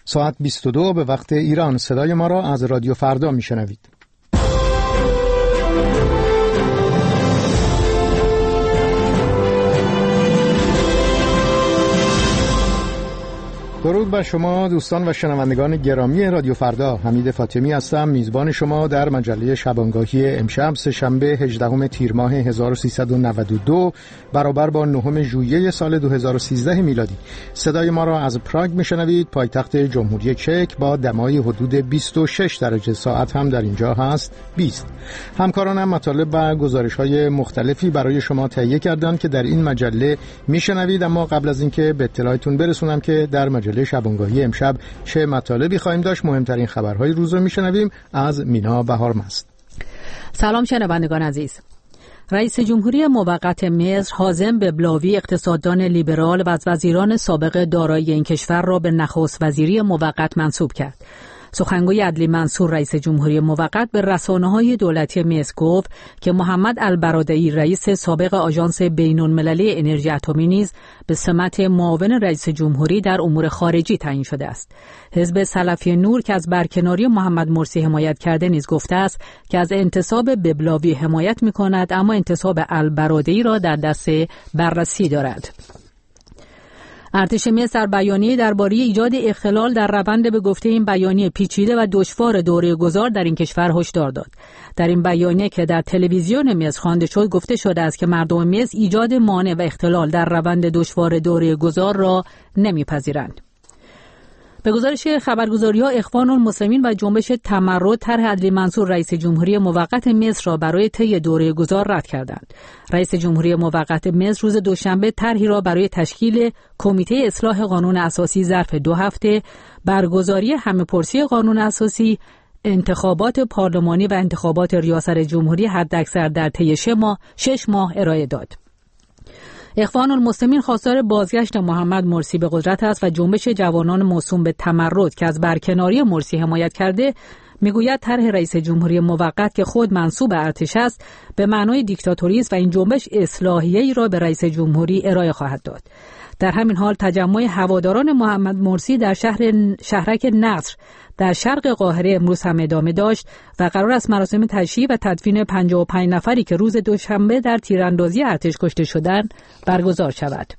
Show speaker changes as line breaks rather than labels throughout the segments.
ساعت 22 به وقت ایران. صدای ما را از رادیو فردا میشنوید. درود بر شما دوستان و شنوندگان گرامی رادیو فردا. حمید فاطمی هستم، میزبان شما در مجله شبانگاهی امشب سه‌شنبه 18 تیر ماه 1392 برابر با 9 ژوئیه سال 2013 میلادی. صدای ما را از پراگ میشنوید، پایتخت جمهوری چک، با دمای حدود 26 درجه. ساعت هم در اینجا هست 20. همکارانم مطالب و گزارش‌های مختلفی برای شما تهیه کردند که در این مجله میشنوید. اما قبل از اینکه به اطلاعتون برسونم که در مجله شبانگاهی امشب چه مطالبی خواهیم داشت، مهمترین خبرهای روز رو میشنویم از مینا بهارمست.
سلام شنوندگان عزیز. رئیس جمهوری موقت مصر حازم ببلاوی اقتصاددان لیبرال و از وزیران سابق دارایی این کشور را به نخست وزیری موقت منصوب کرد. سخنگوی عدلی منصور رئیس جمهوری موقت به رسانه‌های دولتی مصر گفت که محمد البرادعی رئیس سابق آژانس بین‌المللی انرژی اتمی نیز به سمت معاون رئیس جمهوری در امور خارجی تعیین شده است. حزب سلفی نور که از برکناری محمد مرسی حمایت کرده نیز گفته است که از انتصاب ببلاوی حمایت می‌کند، اما انتصاب البرادعی را در دست بررسی دارد. ارتش مصر در بیانیه درباره ایجاد اختلال در روند به گفته این بیانیه پیچیده و دشوار دوره گذار در این کشور هشدار داد. در این بیانیه که در تلویزیون مصر خوانده شد گفته شده است که مردم مصر ایجاد مانع و اختلال در روند دشوار دوره گذار را نمیپذیرند. به گزارش خبرگزاری‌ها اخوان المسلمین و جنبش تمرد طرح عدلی منصور رئیس جمهوری موقت مصر را برای طی دوره گذار رد کردند. رئیس جمهوری موقت مصر روز دوشنبه طرحی را برای تشکیل کمیته اصلاح قانون اساسی ظرف 2 هفته، برگزاری همه‌پرسی قانون اساسی، انتخابات پارلمانی و انتخابات ریاست جمهوری حداکثر در طی 6 ماه ارائه داد. اخوان المسلمین خواستار بازگشت محمد مرسی به قدرت است و جنبش جوانان موسوم به تمرد که از برکناری مرسی حمایت کرده میگوید طرح رئیس جمهوری موقت که خود منسوب ارتش است به معنای دیکتاتوری است و این جنبش اصلاحیه‌ای را به رئیس جمهوری ارائه خواهد داد. در همین حال تجمع هواداران محمد مرسی در شهرک نصر در شرق قاهره امروز هم ادامه داشت و قرار است مراسم تشییع و تدفین 55 نفری که روز دوشنبه در تیراندازی ارتش کشته شدند برگزار شود.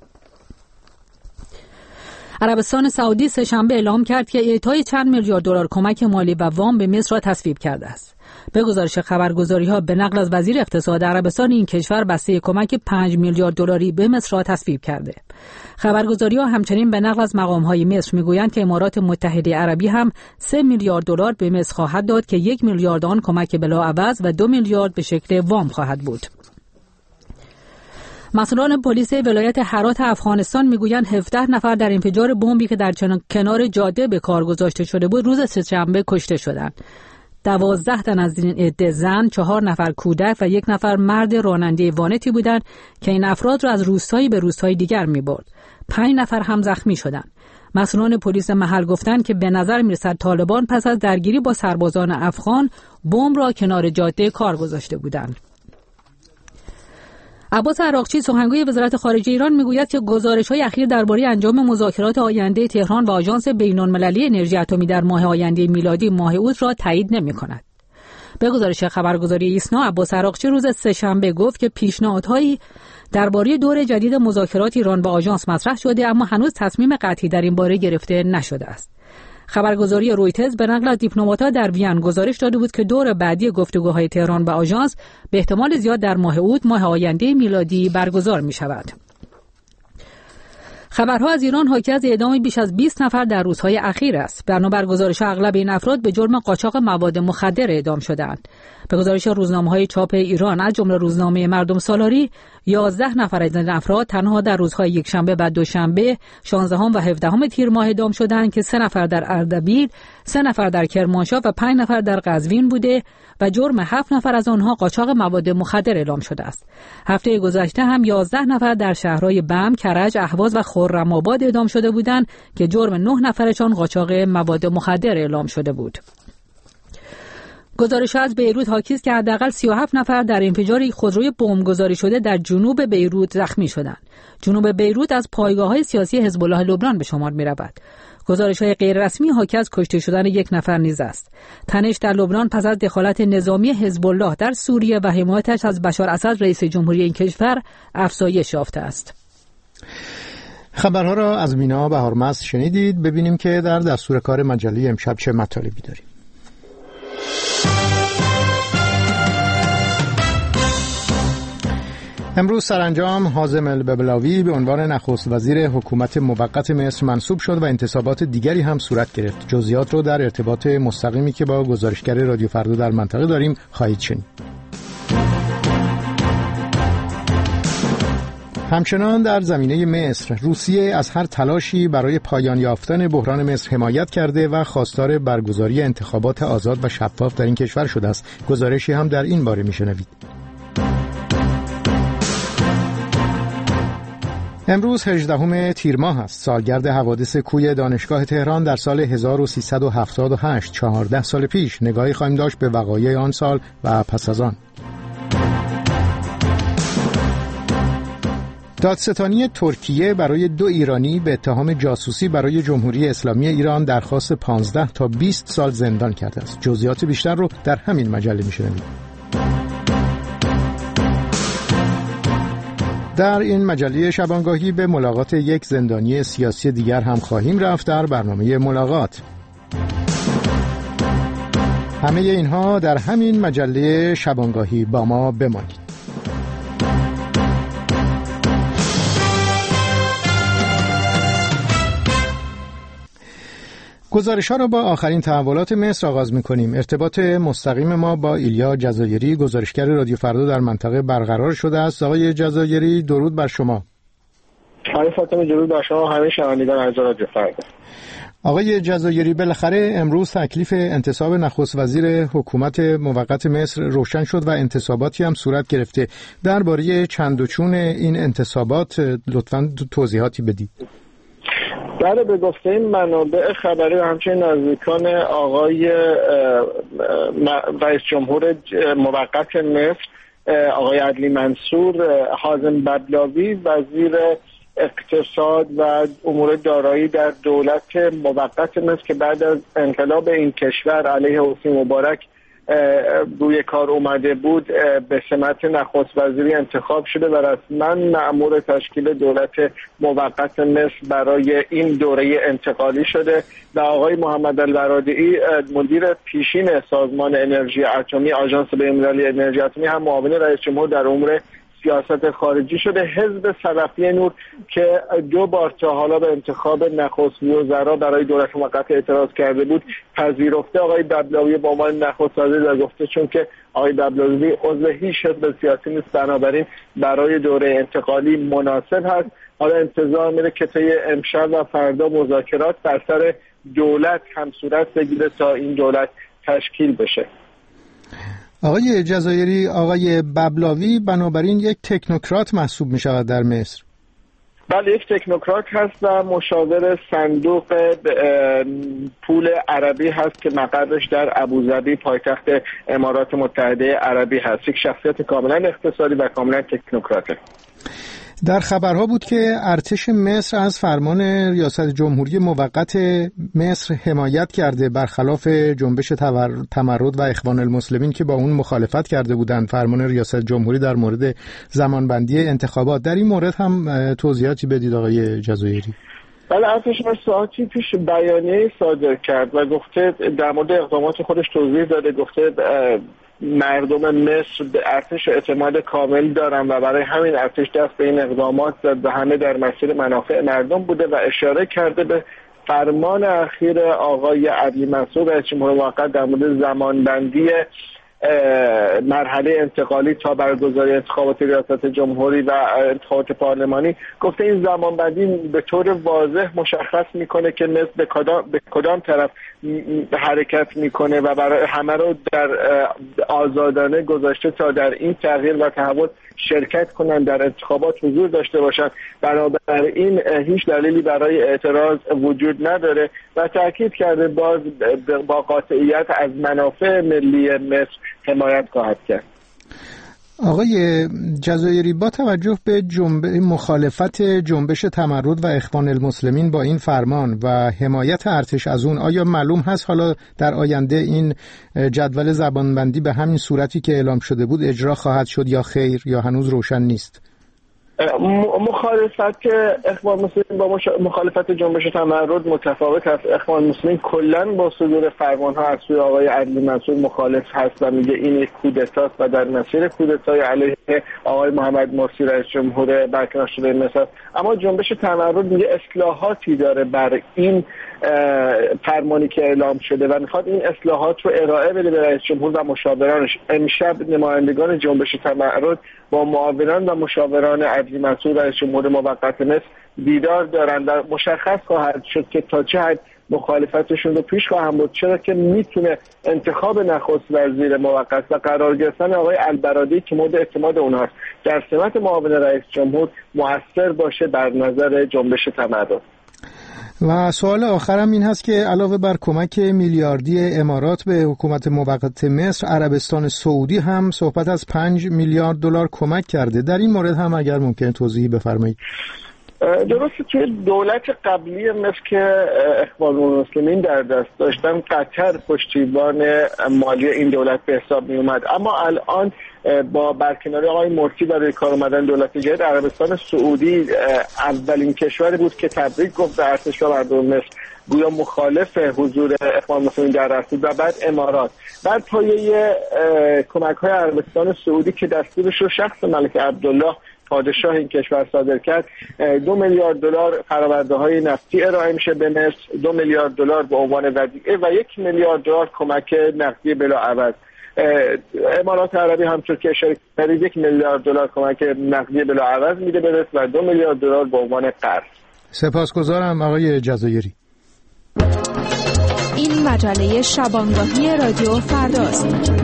عربستان سعودی سه‌شنبه اعلام کرد که اعطای چند میلیارد دلار کمک مالی و وام به مصر را تصویب کرده است. به گزارش خبرگزاری‌ها به نقل از وزیر اقتصاد عربستان این کشور بسته کمک 5 میلیارد دلاری به مصر را تصویب کرده. خبرگزاری‌ها همچنین به نقل از مقام‌های مصر می‌گویند که امارات متحده عربی هم 3 میلیارد دلار به مصر خواهد داد که 1 میلیارد آن کمک بلاعوض و 2 میلیارد به شکل وام خواهد بود. مسئولان پلیس ولایت هرات افغانستان میگویند 17 نفر در انفجار بمبی که در کنار جاده به کار گذاشته شده بود روز سه‌شنبه کشته شدند. 12 تن از این عده زن، 4 نفر کودک و 1 نفر مرد راننده وانتی بودند که این افراد را از روستایی به روستای دیگر می‌برد. 5 نفر هم زخمی شدند. مسئولان پلیس محل گفتند که به نظر می‌رسد طالبان پس از درگیری با سربازان افغان بمب را کنار جاده کار گذاشته بودند. عباس عراقچی سخنگوی وزارت خارجه ایران میگوید که گزارش‌های اخیر درباره انجام مذاکرات آینده تهران و آژانس بین‌المللی انرژی اتمی در ماه آینده میلادی ماه اوت را تایید نمی‌کند. به گزارش خبرگزاری ایسنا عباس عراقچی روز سه‌شنبه گفت که پیشنهادهایی درباره دور جدید مذاکرات ایران با آژانس مطرح شده اما هنوز تصمیم قطعی در این باره گرفته نشده است. خبرگزاری رویترز به نقل از دیپلمات‌ها در وین گزارش داده بود که دور بعدی گفتگوهای تهران و آژانس به احتمال زیاد در ماه اوت ماه آینده میلادی برگزار می‌شود. خبرها از ایران حاکی از اعدام بیش از 20 نفر در روزهای اخیر است. بنابر گزارش اغلب این افراد به جرم قاچاق مواد مخدر اعدام شدند. به گزارش روزنامه‌های چاپ ایران از جمله روزنامه مردم سالاری 11 نفر از این افراد تنها در روزهای یکشنبه و دوشنبه 16 و 17 تیر ماه اعدام شدند که 3 نفر در اردبیل، 3 نفر در کرمانشاه و 5 نفر در قزوین بوده و جرم 7 نفر از آنها قاچاق مواد مخدر اعلام شده است. هفته گذشته هم 11 نفر در شهرهای بم، کرج، اهواز و خرم‌آباد اعدام شده بودند که جرم 9 نفرشان قاچاق مواد مخدر اعلام شده بود. گزارش از بیروت حاکی است که حداقل 37 نفر در انفجار خودروی بمبگذاری شده در جنوب بیروت زخمی شدند. جنوب بیروت از پایگاه‌های سیاسی حزب الله لبنان به شمار می‌رود. گزارش‌های غیررسمی حاکی از کشته شدن یک نفر نیز است. تنش در لبنان پس از دخالت نظامی حزب الله در سوریه و حمایتش از بشار اسد رئیس جمهوری این کشور افزایش یافته است.
خبرها را از مینا بهارمست شنیدید. ببینیم که در دستور کار مجله امشب چه مطالبی داریم. امروز سرانجام حازم الببلاوی به عنوان نخست وزیر حکومت موقت مصر منصوب شد و انتصابات دیگری هم صورت گرفت. جزئیات رو در ارتباط مستقیمی که با گزارشگر رادیو فردا در منطقه داریم خواهید شنید. همچنان در زمینه مصر، روسیه از هر تلاشی برای پایان یافتن بحران مصر حمایت کرده و خواستار برگزاری انتخابات آزاد و شفاف در این کشور شده است. گزارشی هم در این باره میشنوید. امروز 18 تیر ماه است، سالگرد حوادث کوی دانشگاه تهران در سال 1378، 14 سال پیش. نگاهی خواهیم داشت به وقایع آن سال و پس از آن. دادستانی ترکیه برای 2 ایرانی به اتهام جاسوسی برای جمهوری اسلامی ایران درخواست 15 تا 20 سال زندان کرده است. جزئیات بیشتر رو در همین مجله می‌شنوید. در این مجله شبانگاهی به ملاقات یک زندانی سیاسی دیگر هم خواهیم رفت در برنامه ملاقات. همه اینها در همین مجله شبانگاهی. با ما بمانید. گزارش‌ها را با آخرین تحولات مصر آغاز می‌کنیم. ارتباط مستقیم ما با ایلیا جزایری، گزارشگر رادیو فردا در منطقه برقرار شده است. آقای جزایری، درود بر شما.
آقای فاطمی، درود بر شما همه شنوندگان عزیز رادیو فردا.
آقای جزایری، بالاخره امروز تکلیف انتصاب نخست وزیر حکومت موقت مصر روشن شد و انتصاباتی هم صورت گرفته. درباره چند و چون این انتصابات لطفاً توضیحاتی بدید.
بله، به گفته این منابع خبری و همچنین نزدیکان آقای رئیس جمهور موقت مصر آقای عدلی منصور، حازم ببلاوی وزیر اقتصاد و امور دارایی در دولت موقت مصر که بعد از انقلاب این کشور علیه حسنی مبارک روی کار اومده بود به سمت نخست وزیری انتخاب شده و رسما مأمور تشکیل دولت موقت مصر برای این دوره انتقالی شده و آقای محمد البرادعی مدیر پیشین سازمان انرژی اتمی آژانس بین‌المللی انرژی اتمی هم معاون رئیس جمهور در امور سیاست خارجی شده. حزب سلفی نور که 2 بار تا حالا به انتخاب نخست وزرا برای دولت موقت اعتراض کرده بود پذیرفته آقای ببلاوی به عنوان نخست وزیر و گفته چون که آقای ببلاوی عضو هیچ حزب سیاسی نیست بنابراین برای دوره انتقالی مناسب هست. حالا انتظار میره که طی امشب و فردا مذاکرات بر سر دولت هم صورت بگیره تا این دولت تشکیل بشه.
آقای جزایری، آقای ببلاوی بنابراین یک تکنوکرات محسوب می شود در مصر.
بله، یک تکنوکرات هست و مشاور صندوق پول عربی هست که مقرش در ابوظبی پایتخت امارات متحده عربی هست. یک شخصیت کاملا اقتصادی و کاملا تکنوکراته.
در خبرها بود که ارتش مصر از فرمان ریاست جمهوری موقت مصر حمایت کرده برخلاف جنبش تمرد و اخوان المسلمین که با اون مخالفت کرده بودند. فرمان ریاست جمهوری در مورد زمانبندی انتخابات، در این مورد هم توضیحاتی بدید آقای جزایری.
بله، ارتش مصر ساعتی پیش بیانیه صادر کرد و گفته در مورد اقدامات خودش توضیح داده. گفته مردم مصر به ارتش اعتماد کامل دارن و برای همین ارتش دست به این اقدامات زد و همه در مسیر منافع مردم بوده و اشاره کرده به فرمان اخیر آقای عدلی منصور رئیس جمهور موقت در مورد زمانبندی مرحله انتقالی تا برگزاری انتخابات ریاست جمهوری و انتخابات پارلمانی. گفته این زمانبندی به طور واضح مشخص میکنه که مصر به کدام طرف حرکت میکنه و برای همه رو در آزادانه گذاشته تا در این تغییر و تحول شرکت کنند، در انتخابات حضور داشته باشند. بنابراین هیچ دلیلی برای اعتراض وجود نداره و تاکید کرده باز با قاطعیت از منافع ملی مصر حمایت خواهد کرد.
آقای جزایری، با توجه به مخالفت جنبش تمرد و اخوان المسلمین با این فرمان و حمایت ارتش از اون، آیا معلوم هست حالا در آینده این جدول زبانبندی به همین صورتی که اعلام شده بود اجرا خواهد شد یا خیر، یا هنوز روشن نیست؟
مخالفت اخوان مسلمین با مخالفت جنبش تمرد متفاوت است. اخوان مسلمین کلا با صدور فرمان‌ها از سوی آقای عدلی منصور مخالف هست و میگه این یک کودتاست و در مسیر کودتای علیه آقای محمد مرسی رئیس جمهور برکنار شده مصر. اما جنبش تمرد میگه اصلاحاتی داره بر این فرمانی که اعلام شده و میخواد این اصلاحات رو ارائه بده به رئیس جمهور و مشاورانش. امشب نمایندگان جنبش تمرد با معاونان و مشاوران عدلی منصور رئیس جمهور موقت مصر دیدار دارند و مشخص خواهد شد که تا چه حد مخالفتشون رو پیش خواهم برد، چرا که میتونه انتخاب نخست وزیر موقت و قرار گرفتن آقای البرادعی که مورد اعتماد اونهاست در سمت معاون رئیس جمهور مؤثر باشه بر نظر جنبش تمرد.
و سوال آخرم این هست که علاوه بر کمک میلیاردی امارات به حکومت موقت مصر، عربستان سعودی هم صحبت از 5 میلیارد دلار کمک کرده. در این مورد هم اگر ممکن توضیحی بفرمایید.
درسته که دولت قبلی مصر که اخوان المسلمین در دست داشتن، قطر پشتیبان مالی این دولت به حساب می اومد، اما الان با برکناری آقای مرسی و روی کار اومدن دولت جدید، عربستان سعودی اولین کشوری بود که تبریک گفت به ارتش و مردم مصر، گویا مخالف حضور اخوان المسلمین در رفت، و بعد امارات. بعد پایه کمک‌های عربستان سعودی که دستورش رو شخص ملک عبدالله پادشاه این کشور صادر کرد، 2 میلیارد دلار فرآورده‌های نفتی ارائه میشه به مصر، 2 میلیارد دلار به عنوان ودیعه و 1 میلیارد دلار کمک نقدی بلاعوض. امارات عربی همچون که اشاره کردید 1 میلیارد دلار کمک نقدی بلاعوض میده به مصر و 2 میلیارد دلار به عنوان قرض.
سپاسگزارم آقای جزایری.
این مجله شبانگاهی رادیو فرداست.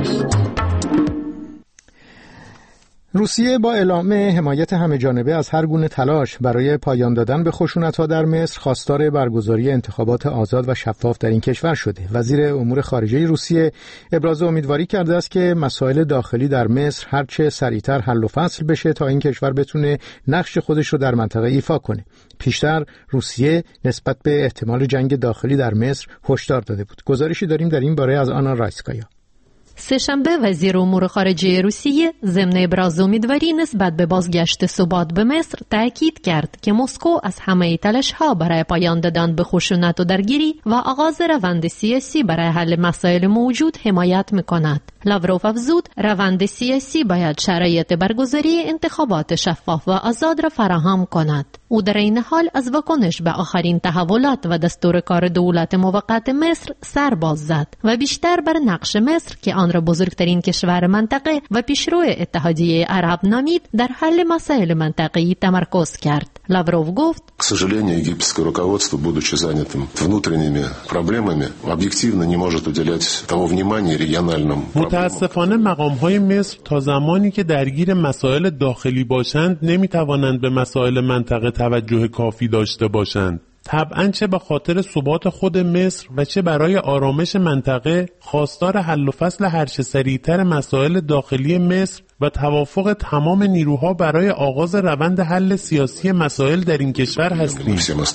روسیه با اعلام حمایت همه‌جانبه از هر گونه تلاش برای پایان دادن به خشونت‌ها در مصر، خواستار برگزاری انتخابات آزاد و شفاف در این کشور شده. وزیر امور خارجه روسیه ابراز امیدواری کرده است که مسائل داخلی در مصر هرچه سریعتر حل و فصل بشه تا این کشور بتونه نقش خودش رو در منطقه ایفا کنه. پیشتر روسیه نسبت به احتمال جنگ داخلی در مصر هشدار داده بود. گزارشی داریم در این باره از آنا رایسکایا.
سه‌شنبه وزیر امور خارجه روسیه ضمن ابراز امیدواری نسبت به بازگشت ثبات به مصر تاکید کرد که مسکو از همه تلاش‌ها برای پایان دادن به خشونت و درگیری و آغاز روند سیاسی برای حل مسائل موجود حمایت می‌کند. لاوروف افزود روند سیاسی باید شرایط برگزاری انتخابات شفاف و آزاد را فراهم کند. او در این حال از واکنش به آخرین تحولات و دستور کار دولت موقت مصر سر باز زد و بیشتر بر نقش مصر که آن را بزرگترین کشور منطقه و پیشرو اتحادیه عرب نامید در حل مسائل منطقه‌ای تمرکز کرد. لاوروف گفت:
К сожалению, египетское руководство, будучи занятым внутренними проблемами, объективно не может уделять того внимания региональным.
متاسفانه مقام‌های مصر تا زمانی که درگیر مسائل داخلی باشند نمی‌توانند به مسائل منطقه توجه کافی داشته باشند. طبعاً چه به خاطر ثبات خود مصر و چه برای آرامش منطقه خواستار حل و فصل هرچه سریعتر مسائل داخلی مصر و توافق تمام نیروها برای آغاز روند حل سیاسی مسائل در این کشور هستیم.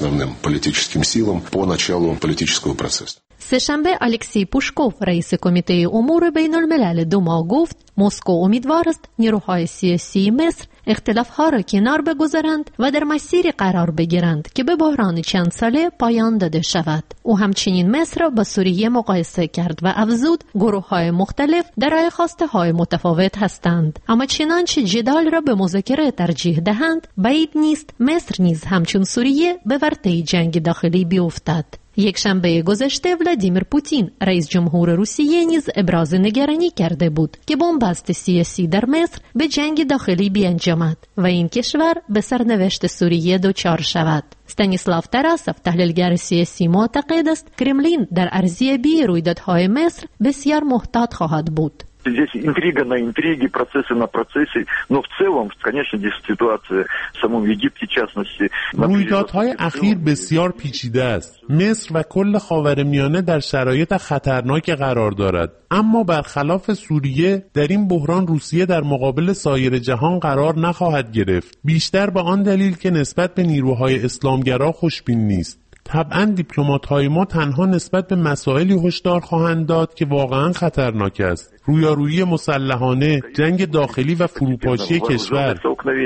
سه‌شنبه الکسی پوشکوف رئیس کمیته امور بین الملل دوما گفت مسکو امیدوار است نیروهای سیاسی مصر اختلافها را کنار بگذارند و در مسیری قرار بگیرند که به بحران چند ساله پایان داده شود. او همچنین مصر را با سوریه مقایسه کرد و افزود گروه‌های مختلف دارای خواسته‌های متفاوت هستند، اما چنانچه جدال را به مذاکره ترجیح دهند بعید نیست مصر نیز همچون سوریه به ورطه جنگ داخلی بیفتد. یک شنبه گذشته ولادیمیر پوتین رئیس جمهور روسیه نیز ابراز نگرانی کرده بود که بنبست سیاسی در مصر به جنگ داخلی بیانجامد و این کشور به سرنوشت سوریه دچار شود. استانیسلاو تاراسوف تحلیلگر سیاسی معتقد است کرملین در ارزیابی رویدادهای مصر بسیار محتاط خواهد بود.
Здесь интрига на интриге, процессы на процессе, но в целом, конечно, здесь ситуация в самом Египте, в частности.
رویدادهای اخیر بسیار پیچیده است. مصر و کل خاورمیانه در شرایط خطرناک قرار دارد. اما برخلاف سوریه در این بحران روسیه در مقابل سایر جهان قرار نخواهد گرفت. بیشتر به آن دلیل که نسبت به نیروهای اسلامگرا خوشبین نیست. طبعا دیپلمات‌های ما تنها نسبت به مسائلی هشدار خواهند داد که واقعا خطرناک است. رویارویی مسلحانه، جنگ داخلی و فروپاشی کشور.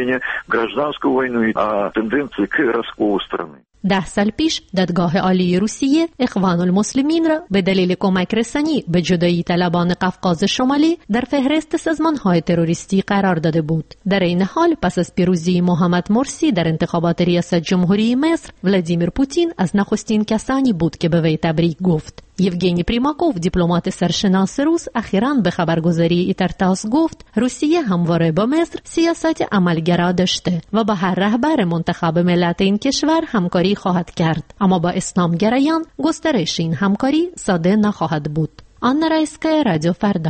10 سال پیش دادگاه عالی روسیه اخوان المسلمین را به دلیل کمک رسانی به جدایی طلبان قفقاز شمالی در فهرست سازمان‌های تروریستی قرار داده بود. در این حال پس از پیروزی محمد مرسی در انتخابات ریاست جمهوری مصر، ولادیمیر پوتین از نخستین کسانی بود که به وی تبریک گفت. یوگنی پریماکوف، دیپلمات سرشناس روس، اخیراً به خبرگزاری ایترتاس گفت روسیه همواره با مصر سیاست عملگرا داشته و با هر رهبر منتخب ملت این کشور همکاری خواهد کرد، اما با اسلامگرایان گسترش این همکاری ساده نخواهد بود. آنا رایسکا، رادیو فردا.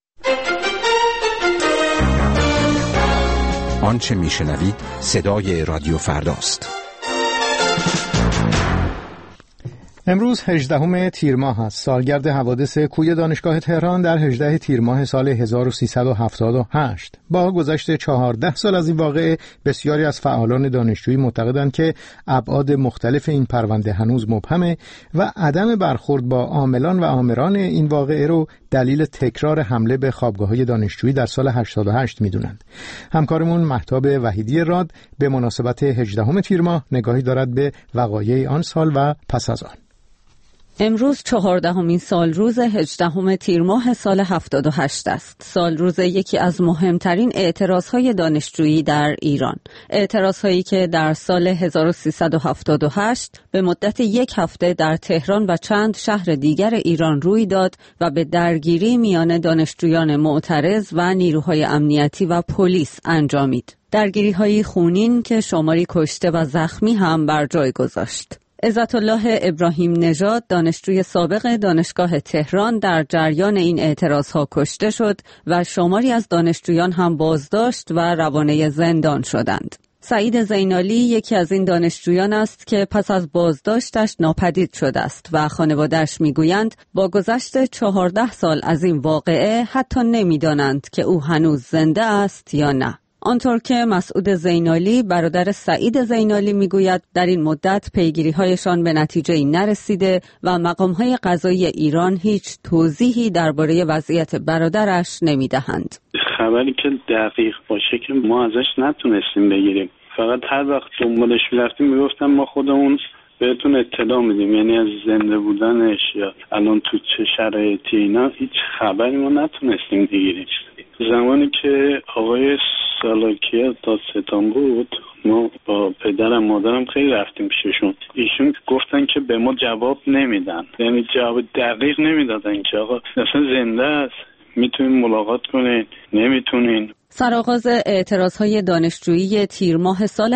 آنچه میشنوید صدای رادیو فرداست.
امروز 18 تیر ماه است. سالگرد حوادث کوی دانشگاه تهران در 18 تیر ماه سال 1378. با گذشت 14 سال از این واقعه، بسیاری از فعالان دانشجویی معتقدند که ابعاد مختلف این پرونده هنوز مبهمه و عدم برخورد با عاملان و آمران این واقعه رو دلیل تکرار حمله به خوابگاه‌های دانشجویی در سال 88 می‌دونند. همکارمون مهتاب وحیدی راد به مناسبت 18 تیر ماه نگاهی دارد به وقایع آن سال و پس از آن.
امروز 14مین سالروز 18 تیر ماه سال 78 است. سالروز یکی از مهمترین اعتراضهای دانشجویی در ایران. اعتراضهایی که در سال 1378 به مدت یک هفته در تهران و چند شهر دیگر ایران روی داد و به درگیری میان دانشجویان معترض و نیروهای امنیتی و پلیس انجامید. درگیری‌های خونین که شماری کشته و زخمی هم بر جای گذاشت. عزت الله ابراهیم نژاد، دانشجوی سابق دانشگاه تهران، در جریان این اعتراضها کشته شد و شماری از دانشجویان هم بازداشت و روانه زندان شدند. سعید زینالی یکی از این دانشجویان است که پس از بازداشتش ناپدید شده است و خانواده‌اش میگویند با گذشت 14 سال از این واقعه حتی نمی‌دانند که او هنوز زنده است یا نه. آنطور که مسعود زینالی، برادر سعید زینالی، میگوید در این مدت پیگیری‌هایشان به نتیجه‌ای نرسیده و مقام‌های قضایی ایران هیچ توضیحی درباره وضعیت برادرش نمی‌دهند.
خبری که دقیق باشه که ما ازش نتونستیم بگیریم. فقط هر وقت دنبالش می‌رفتیم میگفتن ما خودمون بهتون اطلاع میدیم، یعنی از زنده بودنش یا الان تو چه شرایطی اینا هیچ خبری ما نتونستیم بگیریم. زمانی که آقای سالاکیه دادستان بود، ما با پدرم مادرم خیلی رفتیم پیششون. ایشون گفتن که به ما جواب نمیدن، یعنی جواب دقیق نمیدادن که آقا اصلا زنده است، میتونین ملاقات کنین، نمیتونین.
سرآغاز اعتراضهای دانشجویی تیر ماه سال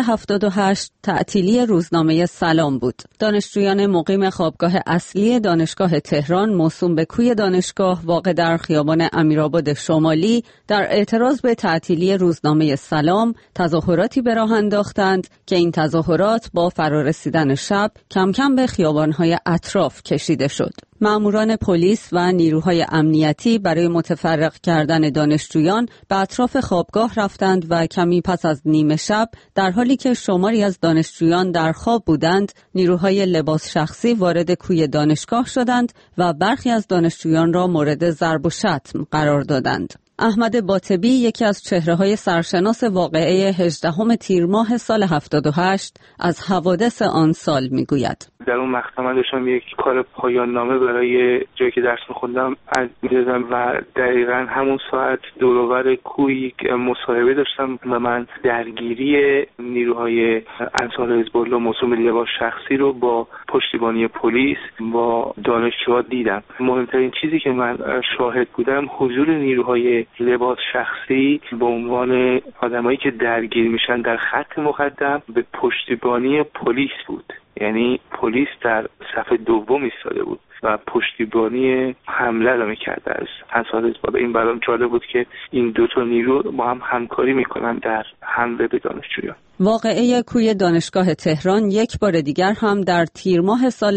78 تعطیلی روزنامه سلام بود. دانشجویان مقیم خوابگاه اصلی دانشگاه تهران موسوم به کوی دانشگاه واقع در خیابان امیرآباد شمالی در اعتراض به تعطیلی روزنامه سلام تظاهراتی به راه انداختند که این تظاهرات با فرارسیدن شب کم کم به خیابان‌های اطراف کشیده شد. ماموران پلیس و نیروهای امنیتی برای متفرق کردن دانشجویان به اطراف خوابگاه رفتند و کمی پس از نیمه شب، در حالی که شماری از دانشجویان در خواب بودند، نیروهای لباس شخصی وارد کوی دانشگاه شدند و برخی از دانشجویان را مورد ضرب و شتم قرار دادند. احمد باطبی، یکی از چهره‌های سرشناس واقعه 18 تیر ماه سال 78 از حوادث آن سال میگوید:
در اون مقطع من داشتم یک کار پایان نامه برای جایی که درس می‌خوندم می‌دادم و دقیقاً همون ساعت دور و بر کوی مصاحبه داشتم و من درگیری نیروهای انصار حزب الله موسوم به لباس شخصی رو با پشتیبانی پلیس با دانشجوها دیدم. مهمترین چیزی که من شاهد بودم حضور نیروهای لباس شخصی به عنوان آدمایی که درگیر میشن در خط مقدم به پشتیبانی پلیس بود. یعنی پلیس در صف دوم ایستاده بود و پشتیبانی حمله رو میکرده از اساتید. این برام جالب بود که این دو تا نیرو با هم همکاری میکنن در حمله به دانشجویان.
واقعه کوی دانشگاه تهران یک بار دیگر هم در تیر ماه سال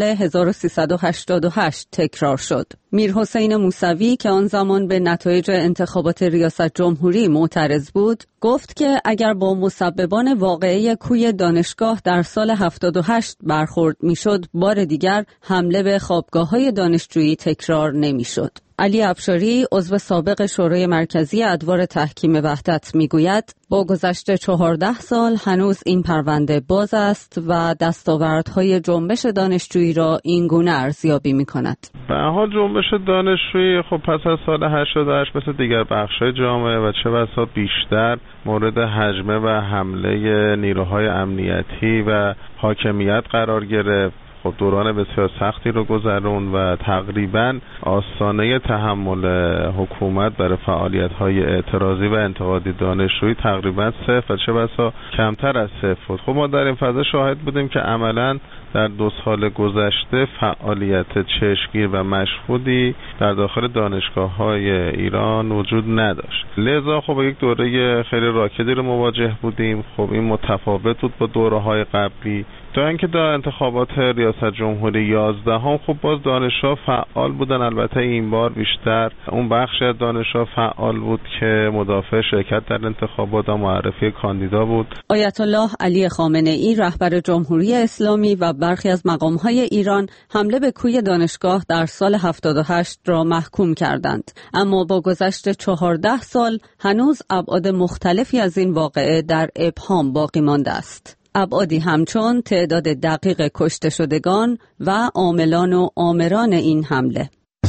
1388 تکرار شد. میرحسین موسوی که آن زمان به نتایج انتخابات ریاست جمهوری معترض بود، گفت که اگر با مسببان واقعه کوی دانشگاه در سال 78 برخورد میشد، بار دیگر حمله به خوابگاه‌های دانشجویی تکرار نمیشد. علی افشاری عضو سابق شورای مرکزی ادوار تحکیم وحدت میگوید با گذشت 14 سال هنوز این پرونده باز است و دستاوردهای جنبش دانشجویی را این گونه ارزیابی میکند.
به هر حال جنبش دانشجویی خب پس از سال 88 مثل دیگر بخش‌های جامعه و چه بسا بیشتر مورد هجمه و حمله نیروهای امنیتی و حاکمیت قرار گرفت. خب دوران بسیار سختی رو گذرون و تقریباً آستانه تحمل حکومت برای فعالیت‌های اعتراضی و انتقادی دانشجویی تقریباً صفر و چه بسا کمتر از صفر بود. خب ما در این فضا شاهد بودیم که عملاً در 2 سال گذشته فعالیت چشمگیر و مشهودی در داخل دانشگاه‌های ایران وجود نداشت. لذا خب یک دوره خیلی راکدی رو مواجه بودیم. خب این متفاوت بود با دوره‌های قبلی. تا اینکه در انتخابات ریاست جمهوری 11 هم خب باز دانشجوها فعال بودن. البته این بار بیشتر اون بخش از دانشجوها فعال بود که مدافع شرکت در انتخابات و معرفی کاندیدا بود.
آیت الله علی خامنه‌ای رهبر جمهوری اسلامی و برخی از مقام‌های ایران حمله به کوی دانشگاه در سال 78 را محکوم کردند، اما با گذشت 14 سال هنوز ابعاد مختلفی از این واقعه در ابهام باقی مانده است. ابعادی همچون تعداد دقیق کشته شدگان و عاملان و آمران این حمله.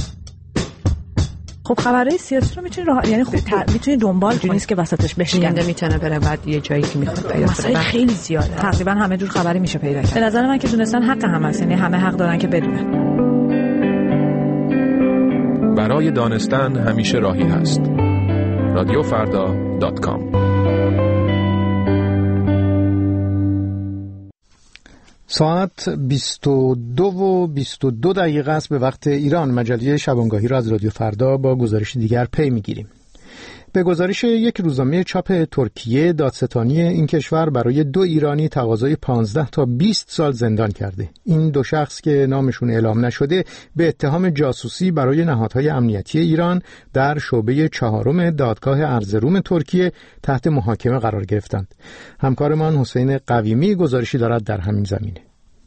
خب خبرهای سیاسی رو میتونی یعنی خب میتونی دنبال کنی، نیست که وسطش بشکنه، میتونه بره بعد یه جایی که میخواد پیدا کنه. خیلی زیاده، تقریبا همه جور خبری میشه پیدا کرد. به نظر من که دونستن حق هم هست، یعنی همه حق دارن که بدونن.
برای دانستن همیشه راهی هست. radiofarda.com.
ساعت 22:22 است به وقت ایران. مجله شبانگاهی را از رادیو فردا با گزارش دیگر پی میگیریم. به گزارش یک روزنامه چاپ ترکیه، دادستانی این کشور برای 2 ایرانی تقاضای 15 تا 20 سال زندان کرده. این 2 شخص که نامشون اعلام نشده به اتهام جاسوسی برای نهادهای امنیتی ایران در شعبه 4 دادگاه ارزروم ترکیه تحت محاکمه قرار گرفتند. همکارمان حسین قویمی گزارشی دارد در همین زمینه.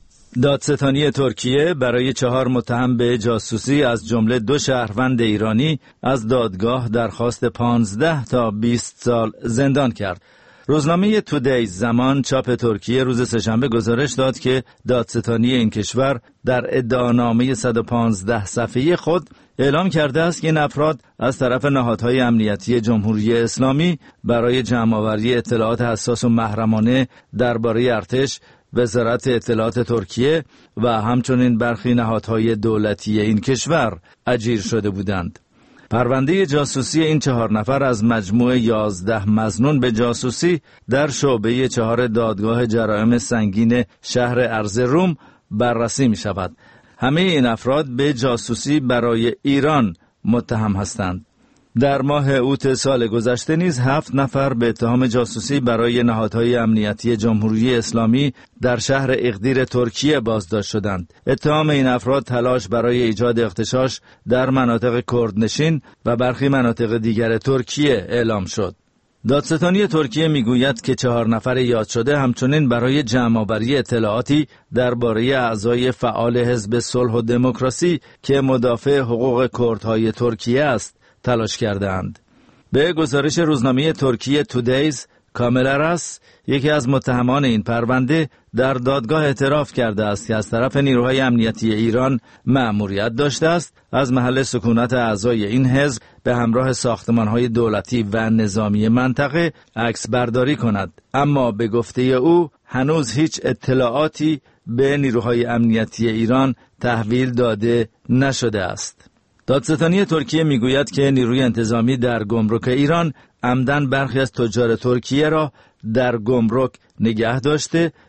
دادستانی ترکیه برای 4 متهم به جاسوسی از جمله 2 شهروند ایرانی از دادگاه درخواست 15 تا 20 سال زندان کرد. روزنامه تودیز زمان چاپ ترکیه روز سه‌شنبه گزارش داد که دادستانی این کشور در ادعانامه 115 صفحه‌ای خود اعلام کرده است که این افراد از طرف نهادهای امنیتی جمهوری اسلامی برای جمع‌آوری اطلاعات حساس و محرمانه درباره ارتش، وزارت اطلاعات ترکیه و همچنین برخی نهادهای دولتی این کشور اجیر شده بودند. پرونده جاسوسی این 4 نفر از مجموع 11 مظنون به جاسوسی در شعبه 4 دادگاه جرایم سنگین شهر ارزروم بررسی می شود. همه این افراد به جاسوسی برای ایران متهم هستند. در ماه اوت سال گذشته نیز 7 نفر به اتهام جاسوسی برای نهادهای امنیتی جمهوری اسلامی در شهر اغدیر ترکیه بازداشت شدند. اتهام این افراد تلاش برای ایجاد اغتشاش در مناطق کردنشین و برخی مناطق دیگر ترکیه اعلام شد. دادستانی ترکیه میگوید که 4 نفر یاد شده همچنین برای جمع‌آوری اطلاعاتی درباره اعضای فعال حزب صلح و دموکراسی که مدافع حقوق کردهای ترکیه است تلاش کردند. به گزارش روزنامه ترکیه تودیز، کامل ارس، یکی از متهمان این پرونده، در دادگاه اعتراف کرده است که از طرف نیروهای امنیتی ایران مأموریت داشته است از محل سکونت اعضای این حزب به همراه ساختمان‌های دولتی و نظامی منطقه عکس برداری کند، اما به گفته او هنوز هیچ اطلاعاتی به نیروهای امنیتی ایران تحویل داده نشده است. دادستانی ترکیه میگوید که نیروی انتظامی در گمرک ایران عمدن برخی از تجار ترکیه را در گمرک نگه داشته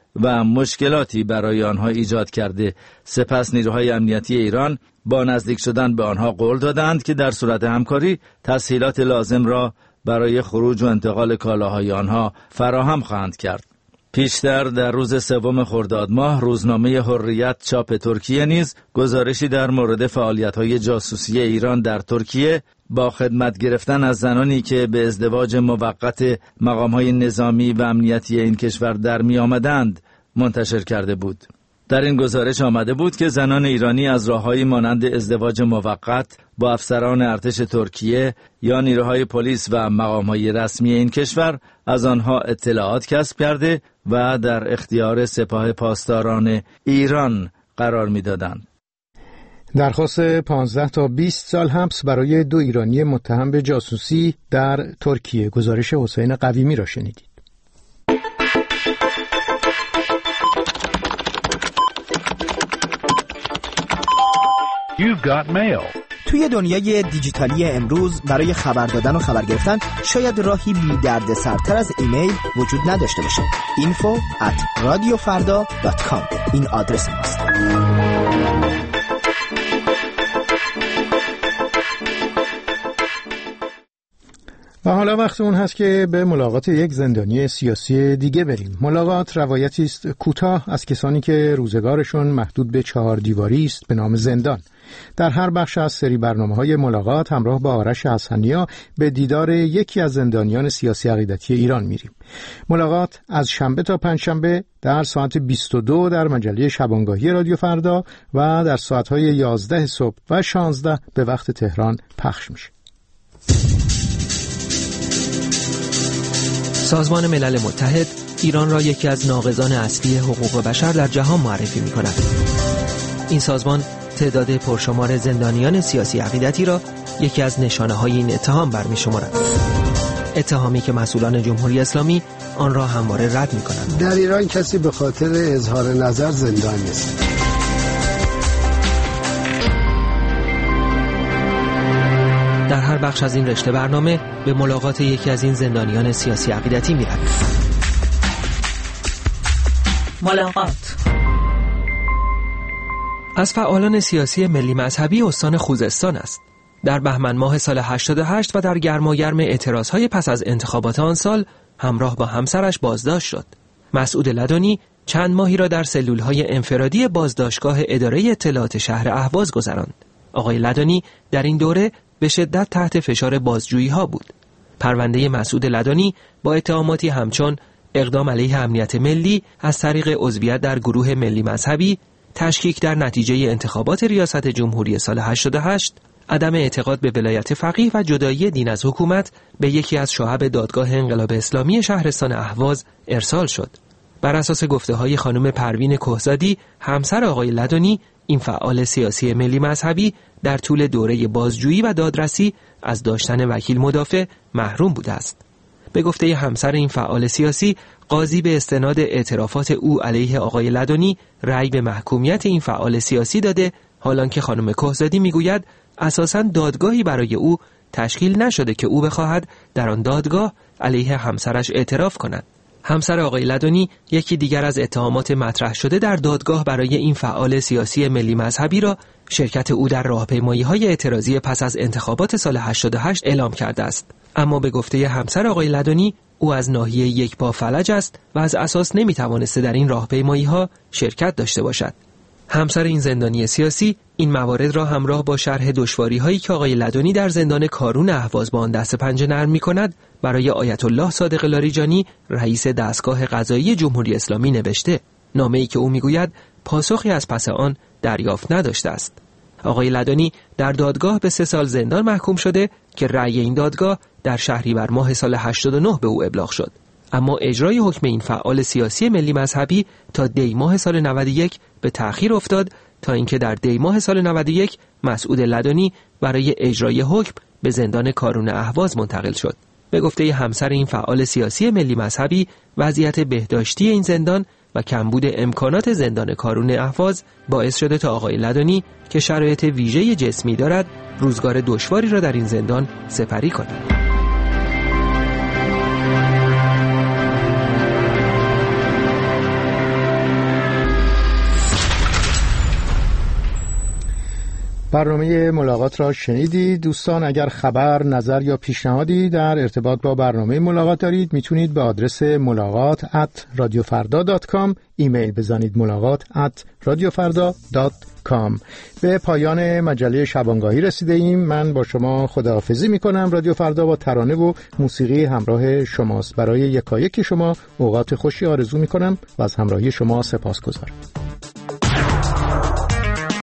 و مشکلاتی برای آنها ایجاد کرده. سپس نیروهای امنیتی ایران با نزدیک شدن به آنها قول دادند که در صورت همکاری تسهیلات لازم را برای خروج و انتقال کالاهای آنها فراهم خواهند کرد. پیشتر در روز 3 خرداد ماه روزنامه حریت چاپ ترکیه نیز گزارشی در مورد فعالیت‌های جاسوسی ایران در ترکیه با خدمت گرفتن از زنانی که به ازدواج موقت مقام‌های نظامی و امنیتی این کشور در می آمدند منتشر کرده بود. در این گزارش آمده بود که زنان ایرانی از راه‌هایی مانند ازدواج موقت با افسران ارتش ترکیه یا نیروهای پلیس و مقام‌های رسمی این کشور از آنها اطلاعات کسب کرده و در اختیار سپاه پاسداران ایران قرار می‌دادند.
درخواست 15 تا 20 سال حبس برای 2 ایرانی متهم به جاسوسی در ترکیه. گزارش حسین قویمی را شنیدید.
You've got mail. توی دنیای دیجیتالی امروز برای خبر دادن و خبر گرفتن شاید راهی بی درد سرتر از ایمیل وجود نداشته باشه. info@radiofarda.com این آدرس ماست.
و حالا وقت اون هست که به ملاقات یک زندانی سیاسی دیگه بریم. ملاقات روایتی است کوتاه از کسانی که روزگارشون محدود به 4 دیواری است به نام زندان. در هر بخش از سری برنامه‌های ملاقات همراه با آرش حسنیا به دیدار یکی از زندانیان سیاسی عقیدتی ایران میریم. ملاقات از شنبه تا پنجشنبه در ساعت 22 در مجله شبانگاهی رادیو فردا و در ساعت‌های 11 صبح و 16 به وقت تهران پخش میشه.
سازمان ملل متحد ایران را یکی از ناقضان اصلی حقوق بشر در جهان معرفی می‌کند. این سازمان تعداد پرشمار زندانیان سیاسی عقیدتی را یکی از نشانه‌های این اتهام برمی‌شمارد. اتهامی که مسئولان جمهوری اسلامی آن را همواره رد می‌کنند.
در ایران کسی به خاطر اظهار نظر زندان نیست.
در هر بخش از این رشته برنامه به ملاقات یکی از این زندانیان سیاسی عقیدتی می‌رویم.
ملاقات
از فعالان سیاسی ملی مذهبی استان خوزستان است. در بهمن ماه سال 88 و در گرماگرم اعتراضهای پس از انتخابات آن سال همراه با همسرش بازداشت شد. مسعود لدنی چند ماهی را در سلولهای انفرادی بازداشتگاه اداره اطلاعات شهر اهواز گذراند. آقای لدنی در این دوره به شدت تحت فشار بازجویی‌ها بود. پرونده مسعود لدنی با اتهاماتی همچون اقدام علیه امنیت ملی از طریق عضویت در گروه ملی مذهبی، تشکیک در نتیجه انتخابات ریاست جمهوری سال 88، عدم اعتقاد به ولایت فقیه و جدایی دین از حکومت به یکی از شعب دادگاه انقلاب اسلامی شهرستان اهواز ارسال شد. بر اساس گفته‌های خانم پروین کهزادی، همسر آقای لدنی، این فعال سیاسی ملی مذهبی در طول دوره بازجویی و دادرسی از داشتن وکیل مدافع محروم بوده است. به گفته همسر این فعال سیاسی، قاضی به استناد اعترافات او علیه آقای لدنی رأی به محکومیت این فعال سیاسی داده، حالان که خانم کهزادی میگوید اساساً دادگاهی برای او تشکیل نشده که او بخواهد در آن دادگاه علیه همسرش اعتراف کند. همسر آقای لدنی یکی دیگر از اتهامات مطرح شده در دادگاه برای این فعال سیاسی ملی مذهبی را شرکت او در راهپیمایی‌های اعتراضی پس از انتخابات سال 88 اعلام کرده است. اما به گفته همسر آقای لدنی، او از ناحیه یکپا فلج است و از اساس نمی‌توانسته در این راهپیمایی‌ها شرکت داشته باشد. همسر این زندانی سیاسی این موارد را همراه با شرح دشواری‌هایی که آقای لدنی در زندان کارون اهواز با آن دست پنجه نرم می‌کند برای آیت الله صادق لاریجانی، رئیس دستگاه قضایی جمهوری اسلامی نوشته. نامه‌ای که او می‌گوید پاسخی از پس آن دریافت نداشته است. آقای لدنی در دادگاه به 3 سال زندان محکوم شده که رأی این دادگاه در شهریور ماه سال 89 به او ابلاغ شد. اما اجرای حکم این فعال سیاسی ملی مذهبی تا دی ماه سال 91 به تأخیر افتاد تا اینکه در دی ماه سال 91 مسعود لدنی برای اجرای حکم به زندان کارون اهواز منتقل شد. به گفته همسر این فعال سیاسی ملی مذهبی، وضعیت بهداشتی این زندان و کمبود امکانات زندان کارون اهواز باعث شده تا آقای لدنی که شرایط ویژه جسمی دارد روزگار دشواری را در این زندان سپری کند.
برنامه ملاقات را شنیدید. دوستان اگر خبر، نظر یا پیشنهادی در ارتباط با برنامه ملاقات دارید میتونید به آدرس ملاقات@radiofarda.com ایمیل بزنید، ملاقات@radiofarda.com. به پایان مجله شبانگاهی رسیده ایم. من با شما خداحافظی میکنم. رادیو فردا با ترانه و موسیقی همراه شماست. برای یکایک شما اوقات خوشی آرزو میکنم و از همراهی شما سپاسگزارم.